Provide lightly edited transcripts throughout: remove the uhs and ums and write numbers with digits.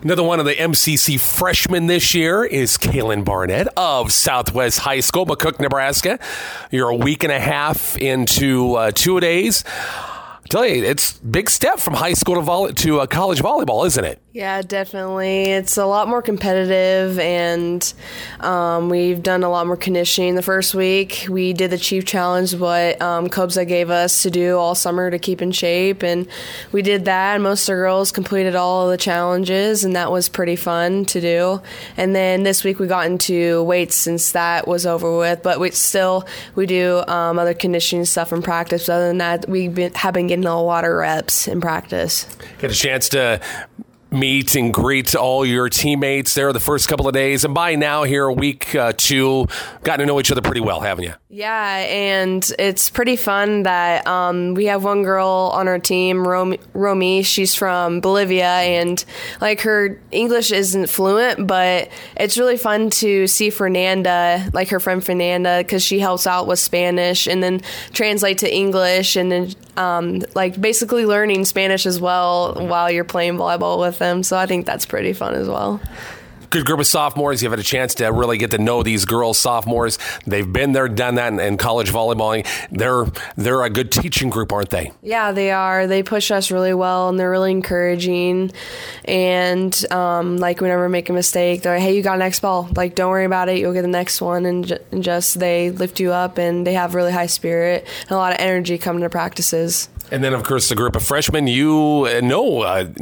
Another one of the MCC freshmen this year is Kaylin Barnett of Southwest High School, McCook, Nebraska. You're a week and a half into 2 days. I tell you, it's a big step from high school to college volleyball, isn't it? Yeah, definitely. It's a lot more competitive, and we've done a lot more conditioning. The first week, we did the Chief Challenge, what Cobza gave us to do all summer to keep in shape, and we did that. Most of the girls completed all of the challenges, and that was pretty fun to do. And then this week, we got into weights since that was over with, but we do other conditioning stuff in practice. Other than that, have been getting a lot of reps in practice. Get a chance to meet and greet all your teammates there the first couple of days. And by now, here, week 2, gotten to know each other pretty well, haven't you? Yeah, and it's pretty fun that we have one girl on our team, Romy. She's from Bolivia, and like her English isn't fluent, but it's really fun to see Fernanda, like her friend Fernanda, because she helps out with Spanish and then translate to English, and then like basically learning Spanish as well while you're playing volleyball with them. So I think that's pretty fun as well. Good group of sophomores. You've had a chance to really get to know these girls, sophomores. They've been there, done that in college volleyball. They're a good teaching group, aren't they? Yeah, they are. They push us really well, and they're really encouraging. And like whenever we make a mistake, they're like, "Hey, you got next ball. Like, don't worry about it. You'll get the next one." And just they lift you up, and they have really high spirit and a lot of energy coming to practices. And then, of course, the group of freshmen, you knew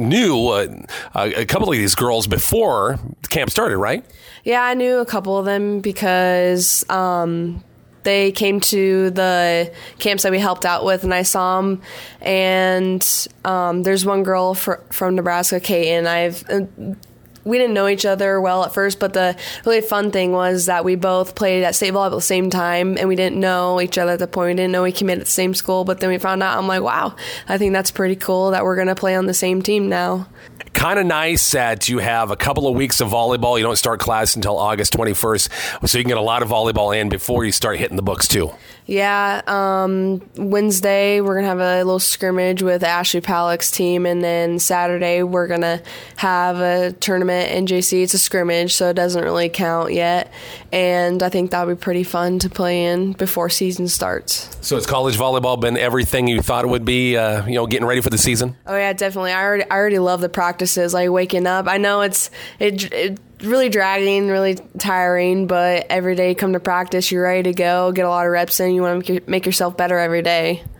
a couple of these girls before camp started, right? Yeah, I knew a couple of them because they came to the camps that we helped out with, and I saw them. And there's one girl from Nebraska, Kaiten. We didn't know each other well at first, but the really fun thing was that we both played at state volleyball at the same time, and we didn't know each other at the point. We didn't know we came in at the same school, but then we found out. I'm like, wow, I think that's pretty cool that we're going to play on the same team now. Kind of nice that you have a couple of weeks of volleyball. You don't start class until August 21st, so you can get a lot of volleyball in before you start hitting the books, too. Yeah, Wednesday we're going to have a little scrimmage with Ashley Palak's team, and then Saturday we're going to have a tournament in JC. It's a scrimmage, so it doesn't really count yet, and I think that'll be pretty fun to play in before season starts. So has college volleyball been everything you thought it would be, getting ready for the season? Oh, yeah, definitely. I already love the practices, like waking up. I know it's really dragging, really tiring, but every day you come to practice, you're ready to go, get a lot of reps in, you want to make yourself better every day.